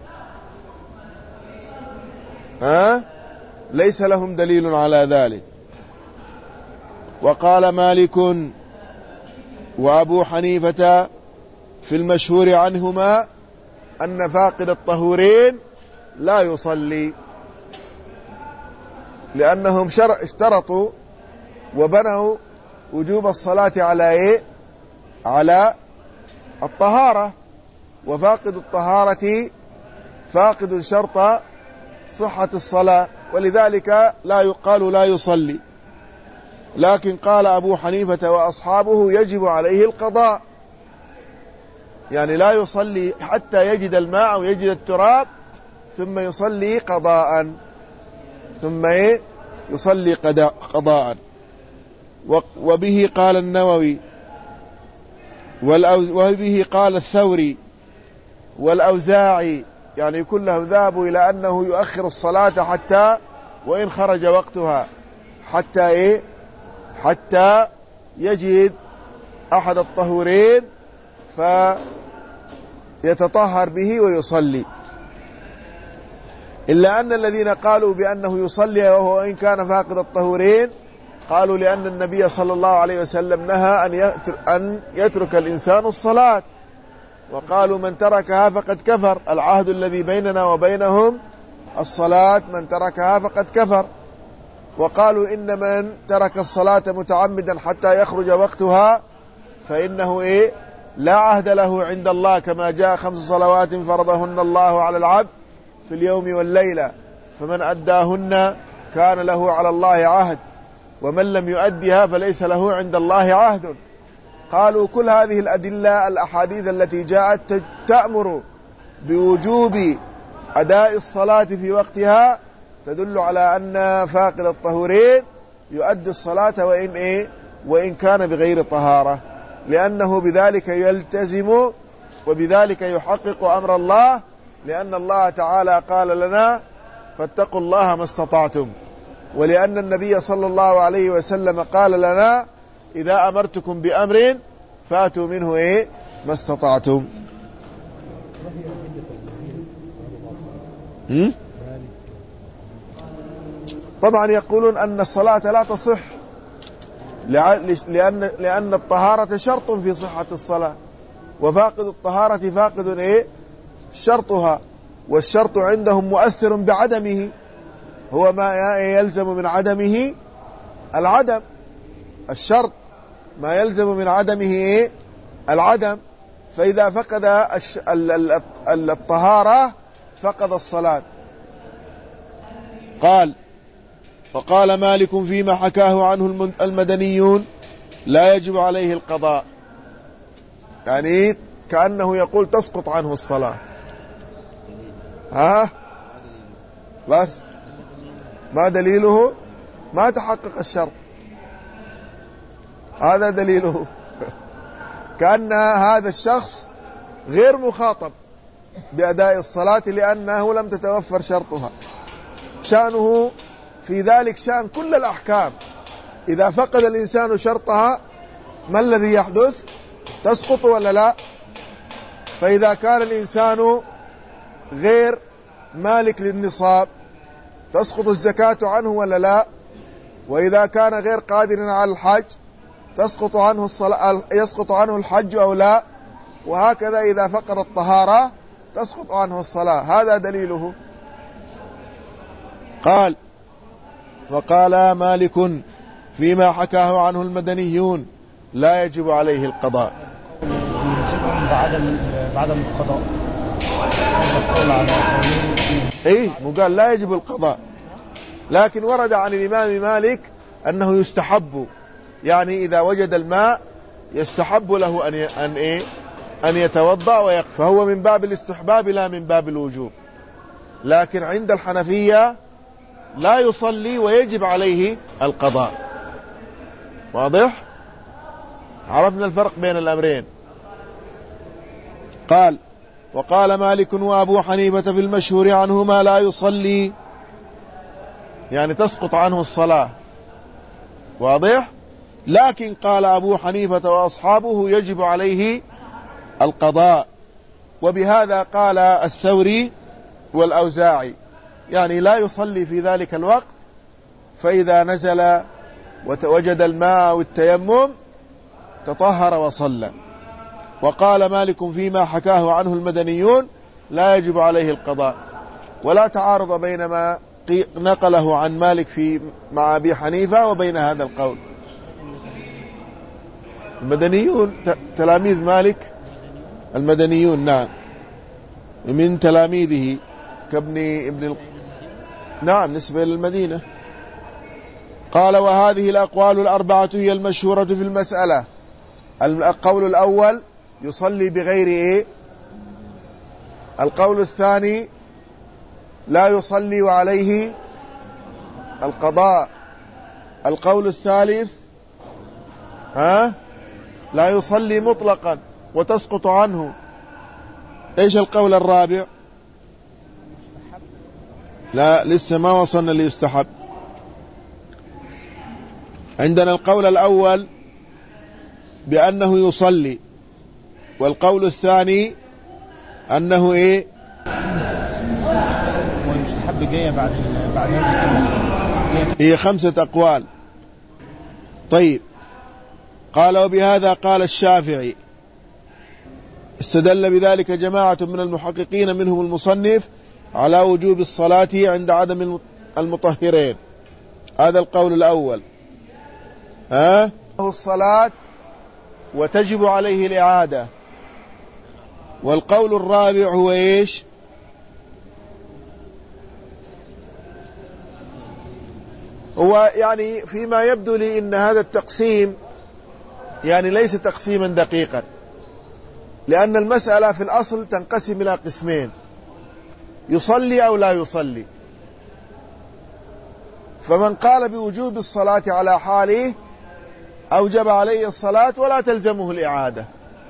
ها؟ ليس لهم دليل على ذلك. وقال مالك وأبو حنيفة في المشهور عنهما أن فاقد الطهورين لا يصلي، لأنهم اشترطوا وبنوا وجوب الصلاة على إيه؟ على الطهارة، وفاقد الطهارة فاقد شرط صحة الصلاة، ولذلك لا يقال لا يصلي. لكن قال أبو حنيفة وأصحابه يجب عليه القضاء، يعني لا يصلي حتى يجد الماء أو يجد التراب ثم يصلي قضاء، ثم إيه؟ يصلي قضاء. وبه قال النووي وبه قال الثوري والأوزاعي، يعني كلهم ذهبوا إلى أنه يؤخر الصلاة حتى وإن خرج وقتها، حتى إيه؟ حتى يجد أحد الطهورين فيتطهر به ويصلي. إلا أن الذين قالوا بأنه يصلي وهو إن كان فاقد الطهورين قالوا لأن النبي صلى الله عليه وسلم نهى أن يترك الإنسان الصلاة، وقالوا من تركها فقد كفر، العهد الذي بيننا وبينهم الصلاة، من تركها فقد كفر. وقالوا إن من ترك الصلاة متعمدا حتى يخرج وقتها فإنه إيه؟ لا عهد له عند الله، كما جاء خمس صلوات فرضهن الله على العبد في اليوم والليلة، فمن أداهن كان له على الله عهد، ومن لم يؤدها فليس له عند الله عهد. قالوا كل هذه الأدلة الأحاديث التي جاءت تأمر بوجوب أداء الصلاة في وقتها تدل على أن فاقد الطهورين يؤدي الصلاة وإن, إيه وإن كان بغير طهارة، لأنه بذلك يلتزم وبذلك يحقق أمر الله، لأن الله تعالى قال لنا فاتقوا الله ما استطعتم، ولأن النبي صلى الله عليه وسلم قال لنا إذا أمرتكم بأمر فاتوا منه إيه ما استطعتم. طبعا يقولون أن الصلاة لا تصح لأن, لأن الطهارة شرط في صحة الصلاة، وفاقد الطهارة فاقد إيه شرطها، والشرط عندهم مؤثر بعدمه، هو ما يلزم من عدمه العدم، الشرط ما يلزم من عدمه إيه العدم، فإذا فقد الطهارة فقد الصلاة. قال وقال مالك فيما حكاه عنه المدنيون لا يجب عليه القضاء، يعني كأنه يقول تسقط عنه الصلاة. ها بس ما دليله؟ ما تحقق الشرط، هذا دليله. كأن هذا الشخص غير مخاطب بأداء الصلاة لأنه لم تتوفر شرطها. شأنه في ذلك شأن كل الأحكام، إذا فقد الإنسان شرطها ما الذي يحدث؟ تسقط ولا لا؟ فإذا كان الإنسان غير مالك للنصاب تسقط الزكاة عنه ولا لا؟ وإذا كان غير قادر على الحج تسقط عنه الصلاة، يسقط عنه الحج أو لا؟ وهكذا إذا فقد الطهارة تسقط عنه الصلاة. هذا دليله. قال وقال مالك فيما حكاه عنه المدنيون لا يجب عليه القضاء. بعدم بعدم القضاء ايه مو قال لا يجب القضاء، لكن ورد عن الإمام مالك أنه يستحب، يعني إذا وجد الماء يستحب له أن أن إيه أن يتوضأ ويقف، فهو من باب الاستحباب لا من باب الوجوب. لكن عند الحنفية لا يصلي ويجب عليه القضاء. واضح؟ عرفنا الفرق بين الأمرين. قال وقال مالك وأبو حنيفة في المشهور عنهما لا يصلي، يعني تسقط عنه الصلاة. واضح؟ لكن قال أبو حنيفة وأصحابه يجب عليه القضاء، وبهذا قال الثوري والأوزاعي، يعني لا يصلي في ذلك الوقت، فإذا نزل وتوجد الماء والتيمم تطهر وصلى. وقال مالك فيما حكاه عنه المدنيون لا يجب عليه القضاء، ولا تعارض بين ما نقله عن مالك في مع أبي حنيفة وبين هذا القول. المدنيون تلاميذ مالك، المدنيون نعم من تلاميذه كابن ابن ال... نعم نسبة للمدينة. قال وهذه الأقوال الأربعة هي المشهورة في المسألة. القول الأول يصلي بغير إيه؟ القول الثاني لا يصلي وعليه القضاء. القول الثالث ها لا يصلي مطلقا وتسقط عنه. ايش القول الرابع؟ لا لسه ما وصلنا ليستحب. عندنا القول الأول بأنه يصلي، والقول الثاني أنه إيه ويستحب جاية بعد بعد هذه هي خمسة أقوال. طيب قال وبهذا قال الشافعي، استدل بذلك جماعة من المحققين منهم المصنف على وجوب الصلاة عند عدم المطهرين. هذا القول الأول، ها الصلاة وتجب عليه الإعادة. والقول الرابع هو إيش؟ هو يعني فيما يبدو لي إن هذا التقسيم يعني ليس تقسيما دقيقا، لأن المسألة في الأصل تنقسم إلى قسمين: يصلي أو لا يصلي. فمن قال بوجوب الصلاة على حاله أوجب عليه الصلاة ولا تلزمه الإعادة.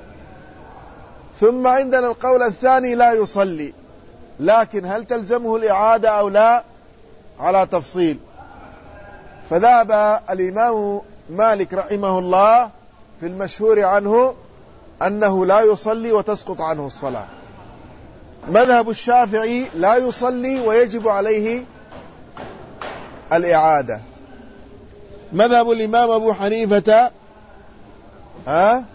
ثم عندنا القول الثاني: لا يصلي، لكن هل تلزمه الإعادة أو لا على تفصيل. فذهب الإمام مالك رحمه الله في المشهور عنه أنه لا يصلي وتسقط عنه الصلاة. مذهب الشافعي: لا يصلي ويجب عليه الإعادة. مذهب الإمام أبو حنيفة ها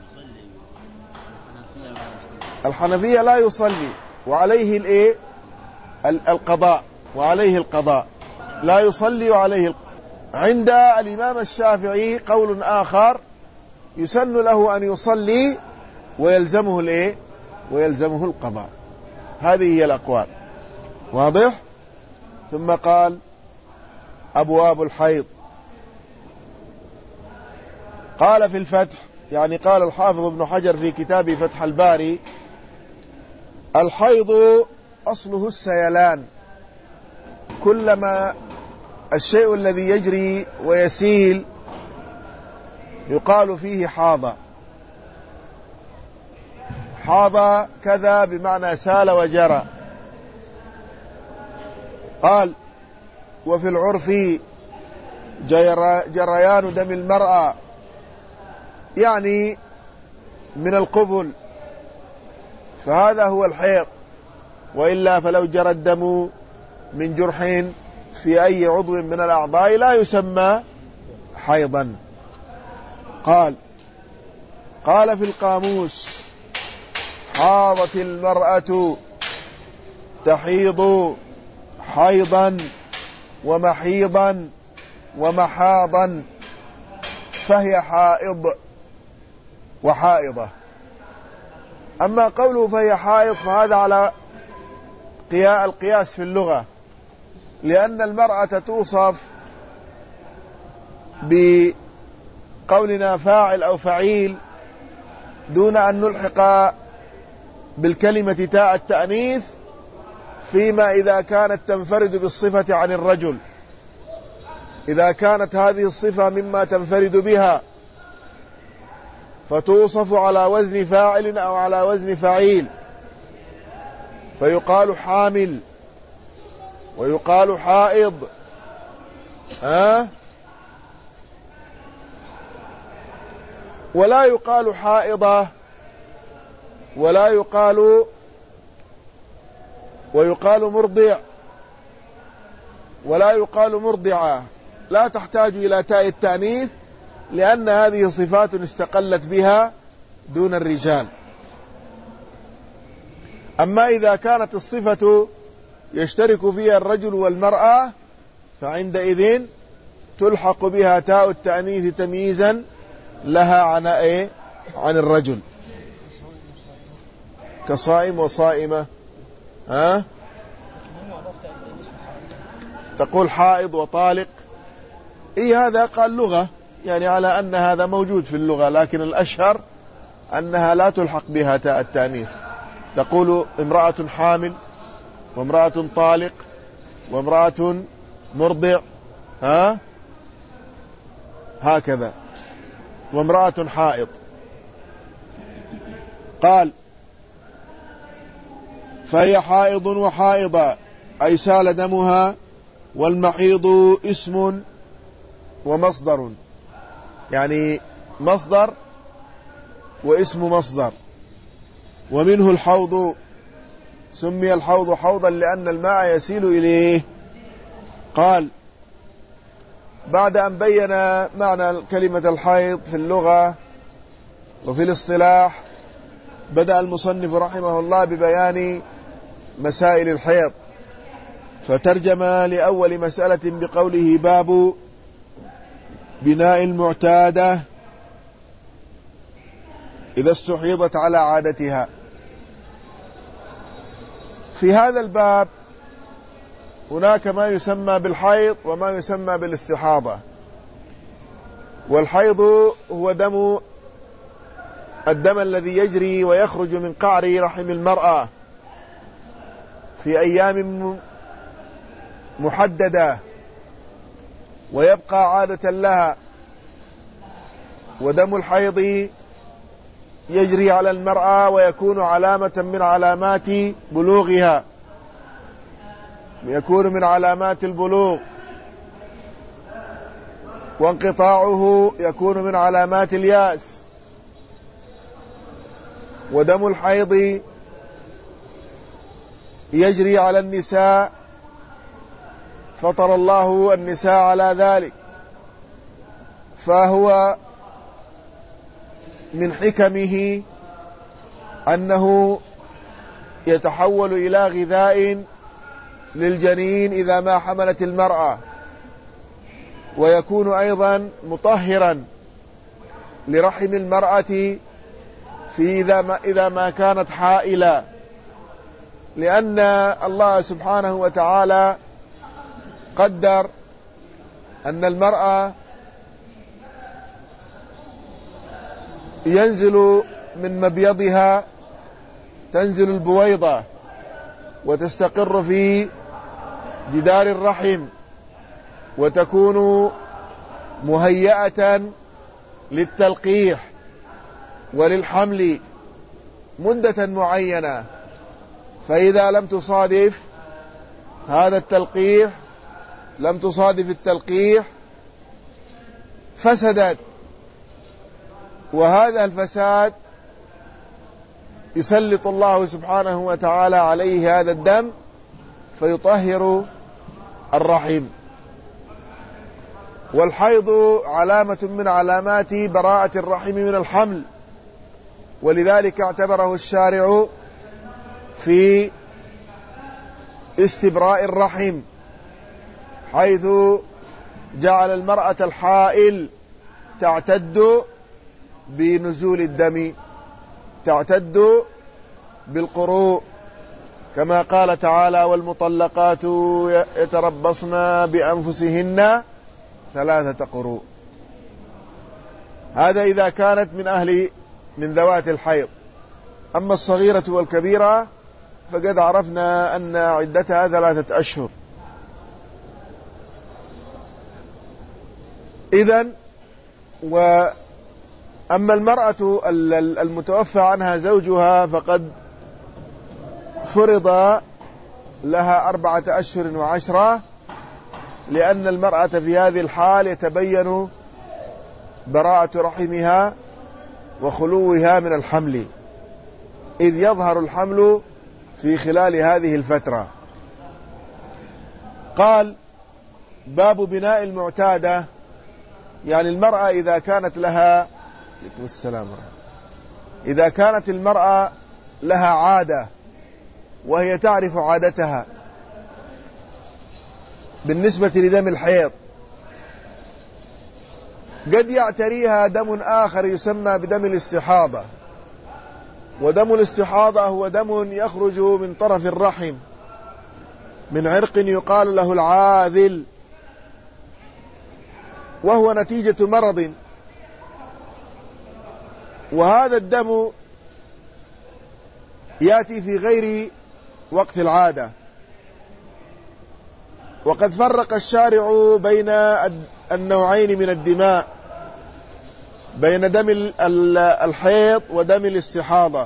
الحنفية لا يصلي وعليه الإيه القضاء وعليه القضاء لا يصلي وعليه القضاء. عند الإمام الشافعي قول آخر: يسن له أن يصلي ويلزمه الإيه ويلزمه القضاء. هذه هي الأقوال. واضح؟ ثم قال: أبواب الحيض. قال في الفتح، يعني قال الحافظ ابن حجر في كتاب فتح الباري: الحيض أصله السيلان، كلما الشيء الذي يجري ويسيل يقال فيه حاض. حاض كذا بمعنى سال وجرى. قال: وفي العرف جريان دم المرأة، يعني من القبل، فهذا هو الحيض، وإلا فلو جرى الدم من جرح في أي عضو من الأعضاء لا يسمى حيضا. قال قال في القاموس: حاضت المرأة تحيض حيضا ومحيضا ومحاضا، فهي حائض وحائضة. أما قوله فهي حائض فهذا على القياس في اللغة، لأن المرأة توصف بقولنا فاعل أو فعيل دون أن نلحق بالكلمة تاء التأنيث، فيما إذا كانت تنفرد بالصفة عن الرجل. إذا كانت هذه الصفة مما تنفرد بها فتوصف على وزن فاعل أو على وزن فعيل، فيقال حامل ويقال حائض. ها؟ ولا يقال حائضة ولا يقال ويقال مرضع ولا يقال مرضعة، لا تحتاج إلى تاء التأنيث، لأن هذه صفات استقلت بها دون الرجال. أما إذا كانت الصفة يشترك فيها الرجل والمرأة فعندئذ تلحق بها تاء التأنيث تمييزا لها عن إيه؟ عن الرجل، كصائم وصائمة. ها؟ تقول حائض وطالق. إيه هذا قال لغة، يعني على أن هذا موجود في اللغة، لكن الأشهر أنها لا تلحق بها تاء التأنيث. تقول امرأة حامل وامرأة طالق وامرأة مرضع، ها؟ هكذا، وامرأة حائض. قال: فهي حائض وحائضة، أي سال دمها. والمحيض اسم ومصدر، يعني مصدر واسم مصدر. ومنه الحوض، سمي الحوض حوضا لأن الماء يسيل إليه. قال: بعد أن بين معنى كلمة الحيض في اللغة وفي الاصطلاح، بدأ المصنف رحمه الله ببيان مسائل الحيض، فترجم لأول مسألة بقوله: باب بناء المعتادة إذا استحيضت على عادتها. في هذا الباب هناك ما يسمى بالحيض وما يسمى بالاستحاضة. والحيض هو دم الدم الذي يجري ويخرج من قعر رحم المرأة في أيام محددة ويبقى عادة لها. ودم الحيض يجري على المرأة ويكون علامة من علامات بلوغها، يكون من علامات البلوغ، وانقطاعه يكون من علامات اليأس. ودم الحيض يجري على النساء، فطر الله النساء على ذلك، فهو من حكمه أنه يتحول إلى غذاء للجنين إذا ما حملت المرأة، ويكون أيضا مطهرا لرحم المرأة في إذا ما, إذا ما كانت حائلة، لأن الله سبحانه وتعالى قدر أن المرأة ينزل من مبيضها، تنزل البويضة وتستقر في جدار الرحم وتكون مهيئة للتلقيح وللحمل مدة معينة. فإذا لم تصادف هذا التلقيح، لم تصادف التلقيح، فسدت، وهذا الفساد يسلط الله سبحانه وتعالى عليه هذا الدم فيطهر الرحم. والحيض علامة من علامات براءة الرحم من الحمل، ولذلك اعتبره الشارع في استبراء الرحم، حيث جعل المرأة الحائل تعتد بنزول الدم، تعتد بالقروء، كما قال تعالى: والمطلقات يتربصن بأنفسهن ثلاثة قروء. هذا إذا كانت من أهل من ذوات الحيض. أما الصغيرة والكبيرة فقد عرفنا أن عدتها ثلاثة أشهر. إذن وأما المرأة المتوفى عنها زوجها فقد فرض لها أربعة أشهر وعشرة، لأن المرأة في هذه الحال يتبين براءة رحمها وخلوها من الحمل، إذ يظهر الحمل في خلال هذه الفترة. قال: باب بناء المعتادة، يعني المرأة إذا كانت لها والسلام إذا كانت المرأة لها عادة وهي تعرف عادتها بالنسبة لدم الحيض، قد يعتريها دم آخر يسمى بدم الاستحاضة. ودم الاستحاضة هو دم يخرج من طرف الرحم من عرق يقال له العاذل، وهو نتيجة مرض. وهذا الدم يأتي في غير وقت العادة. وقد فرق الشارع بين النوعين من الدماء، بين دم الحيض ودم الاستحاضة،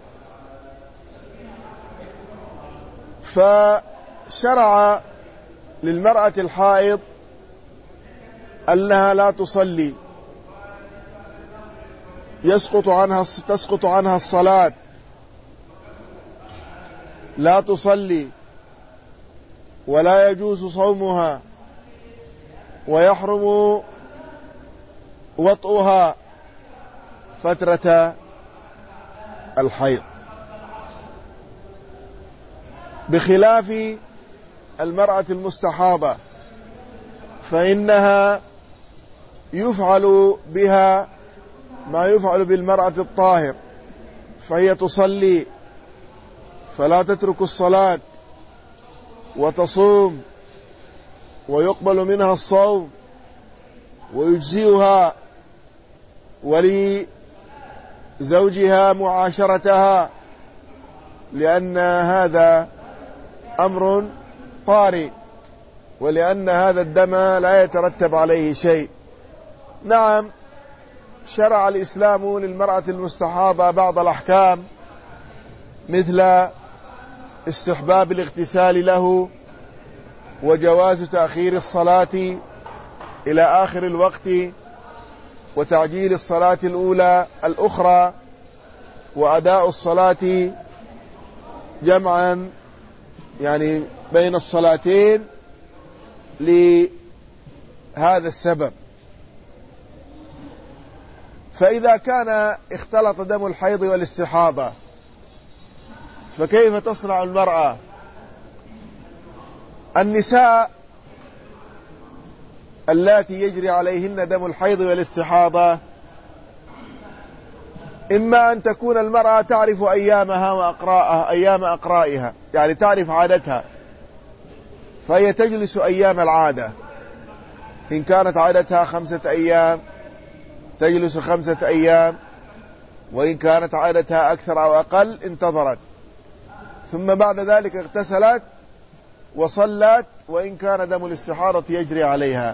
فشرع للمرأة الحائض أنها لا تصلي، يسقط عنها تسقط عنها الصلاة، لا تصلي ولا يجوز صومها، ويحرم وطئها فترة الحيض، بخلاف المرأة المستحاضة فإنها يفعل بها ما يفعل بالمرأة الطاهر، فهي تصلي فلا تترك الصلاة، وتصوم ويقبل منها الصوم ويجزئها، ولزوجها معاشرتها، لأن هذا أمر طارئ، ولأن هذا الدم لا يترتب عليه شيء. نعم، شرع الإسلام للمرأة المستحاضة بعض الأحكام، مثل استحباب الاغتسال له، وجواز تأخير الصلاة إلى آخر الوقت، وتعجيل الصلاة الأولى الأخرى، وأداء الصلاة جمعا يعني بين الصلاتين لهذا السبب. فإذا كان اختلط دم الحيض والاستحاضة فكيف تصنع المرأة؟ النساء اللاتي يجري عليهن دم الحيض والاستحاضة إما أن تكون المرأة تعرف أيامها وأقراءها، أيام أقرائها، يعني تعرف عادتها، فهي تجلس أيام العادة. إن كانت عادتها خمسة أيام تجلس خمسة أيام، وإن كانت عادتها أكثر أو أقل انتظرت، ثم بعد ذلك اغتسلت وصلت، وإن كان دم الاستحاضة يجري عليها.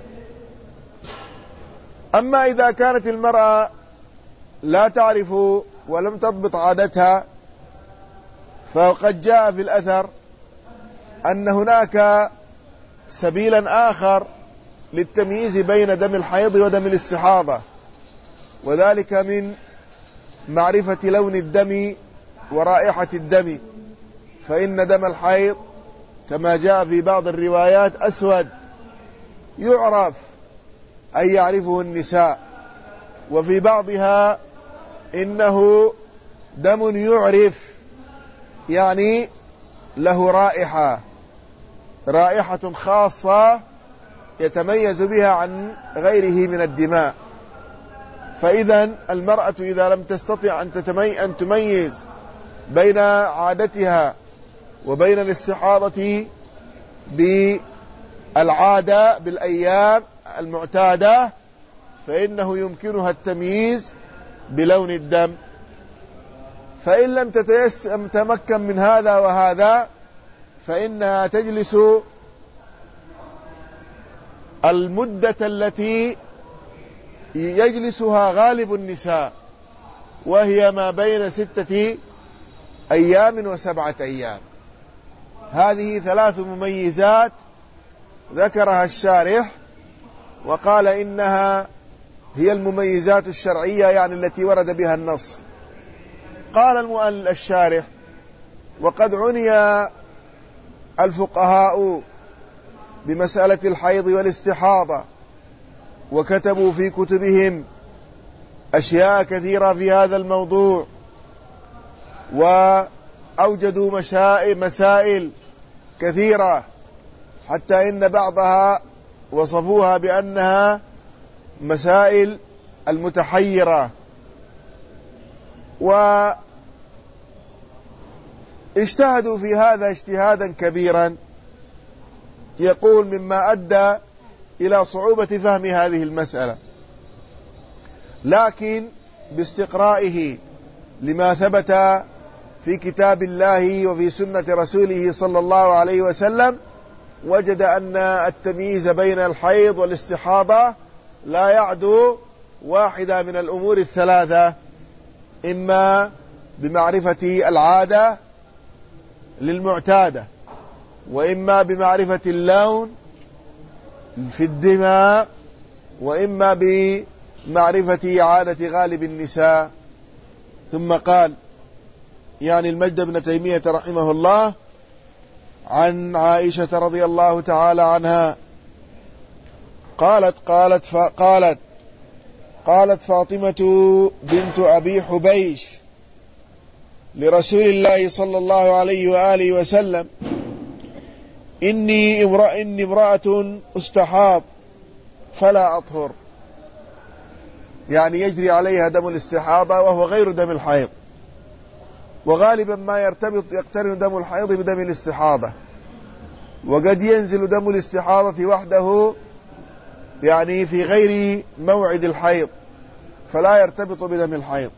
أما إذا كانت المرأة لا تعرف ولم تضبط عادتها، فقد جاء في الأثر أن هناك سبيلا آخر للتمييز بين دم الحيض ودم الاستحاضة، وذلك من معرفة لون الدم ورائحة الدم، فإن دم الحيض كما جاء في بعض الروايات أسود يعرف أي يعرفه النساء، وفي بعضها إنه دم يعرف يعني له رائحة رائحة خاصة يتميز بها عن غيره من الدماء. فإذا المرأة إذا لم تستطع أن تميز بين عادتها وبين الاستحاضة بالعادة بالأيام المعتادة، فإنه يمكنها التمييز بلون الدم. فإن لم تتمكن من هذا وهذا فإنها تجلس المدة التي يجلسها غالب النساء، وهي ما بين ستة أيام وسبعة أيام. هذه ثلاث مميزات ذكرها الشارح، وقال إنها هي المميزات الشرعية، يعني التي ورد بها النص. قال المؤلف الشارح: وقد عني الفقهاء بمسألة الحيض والاستحاضة، وكتبوا في كتبهم أشياء كثيرة في هذا الموضوع، وأوجدوا مسائل كثيرة، حتى إن بعضها وصفوها بأنها مسائل المتحيرة، واجتهدوا في هذا اجتهادا كبيرا، يقول مما أدى إلى صعوبة فهم هذه المسألة. لكن باستقرائه لما ثبت في كتاب الله وفي سنة رسوله صلى الله عليه وسلم، وجد أن التمييز بين الحيض والاستحاضة لا يعدو واحدة من الأمور الثلاثة: إما بمعرفة العادة للمعتادة، وإما بمعرفة اللون في الدماء، وإما بمعرفة عادة غالب النساء. ثم قال يعني المجد بن تيمية رحمه الله عن عائشة رضي الله تعالى عنها قالت قالت قالت قالت فاطمة بنت أبي حبيش لرسول الله صلى الله عليه وآله وسلم: إني امرأة, إني امرأة استحاض فلا أطهر، يعني يجري عليها دم الاستحاضة وهو غير دم الحيض، وغالبا ما يرتبط يقترن دم الحيض بدم الاستحاضة، وقد ينزل دم الاستحاضة وحده يعني في غير موعد الحيض فلا يرتبط بدم الحيض.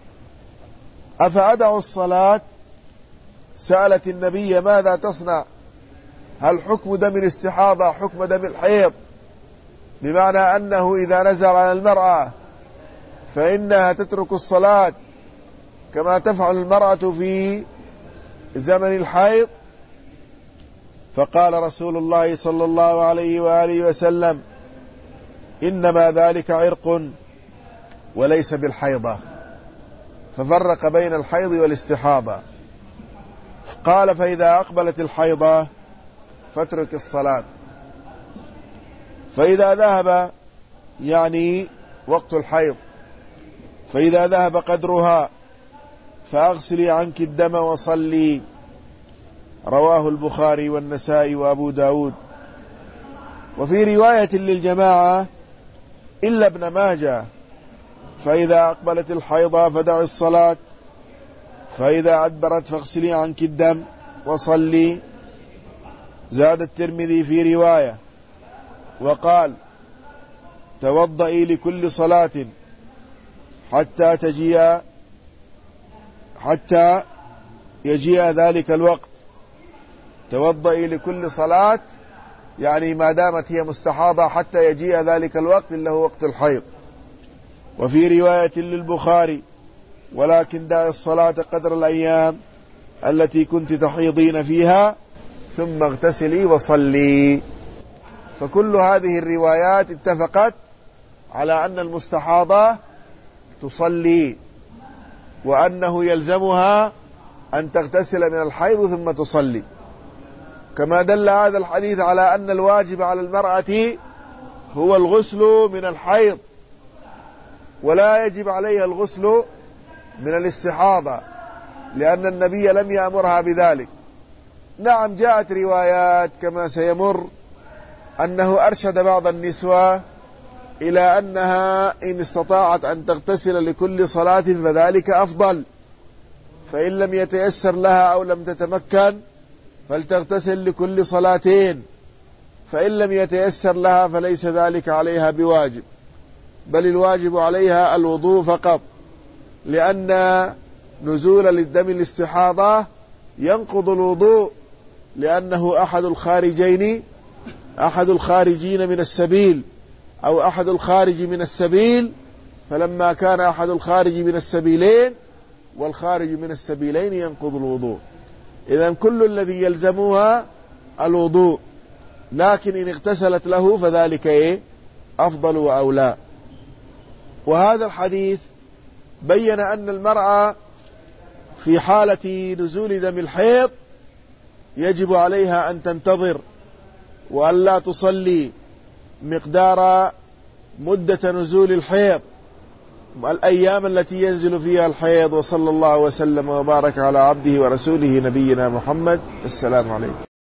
أفأدع الصلاة؟ سألت النبي ماذا تصنع؟ هل حكم دم الاستحاضة حكم دم الحيض، بمعنى أنه إذا نزل على المرأة فإنها تترك الصلاة كما تفعل المرأة في زمن الحيض؟ فقال رسول الله صلى الله عليه وآله وسلم إنما ذلك عرق وليس بالحيضة، ففرق بين الحيض والاستحاضة. قال فإذا أقبلت الحيضة فاترك الصلاة، فإذا ذهب يعني وقت الحيض فإذا ذهب قدرها فأغسلي عنك الدم وصلي. رواه البخاري والنسائي وأبو داود. وفي رواية للجماعة إلا ابن ماجه فإذا أقبلت الحيضة فدع الصلاة، فإذا أدبرت فاغسلي عنك الدم وصلي. زاد الترمذي في رواية وقال توضئي لكل صلاة حتى تجيء حتى يجيء ذلك الوقت. توضئي لكل صلاة يعني ما دامت هي مستحاضة حتى يجيء ذلك الوقت اللي هو وقت الحيض. وفي رواية للبخاري ولكن دعي الصلاة قدر الأيام التي كنت تحيضين فيها ثم اغتسلي وصلي. فكل هذه الروايات اتفقت على أن المستحاضة تصلي، وأنه يلزمها أن تغتسل من الحيض ثم تصلي، كما دل هذا الحديث على أن الواجب على المرأة هو الغسل من الحيض، ولا يجب عليها الغسل من الاستحاضة، لأن النبي لم يأمرها بذلك. نعم جاءت روايات كما سيمر أنه أرشد بعض النسوة إلى أنها إن استطاعت أن تغتسل لكل صلاة فذلك أفضل، فإن لم يتيسر لها أو لم تتمكن فلتغتسل لكل صلاتين، فإن لم يتيسر لها فليس ذلك عليها بواجب، بل الواجب عليها الوضوء فقط، لأن نزول للدم الاستحاضة ينقض الوضوء، لأنه أحد الخارجين أحد الخارجين من السبيل أو أحد الخارج من السبيل، فلما كان أحد الخارج من السبيلين والخارج من السبيلين ينقض الوضوء. إذن كل الذي يلزمها الوضوء، لكن إن اغتسلت له فذلك إيه؟ أفضل وأولى. وهذا الحديث بين أن المرأة في حالة نزول دم الحيض يجب عليها أن تنتظر وأن لا تصلي مقدار مدة نزول الحيض الأيام التي ينزل فيها الحيض. وصلى الله وسلم وبارك على عبده ورسوله نبينا محمد. السلام عليكم.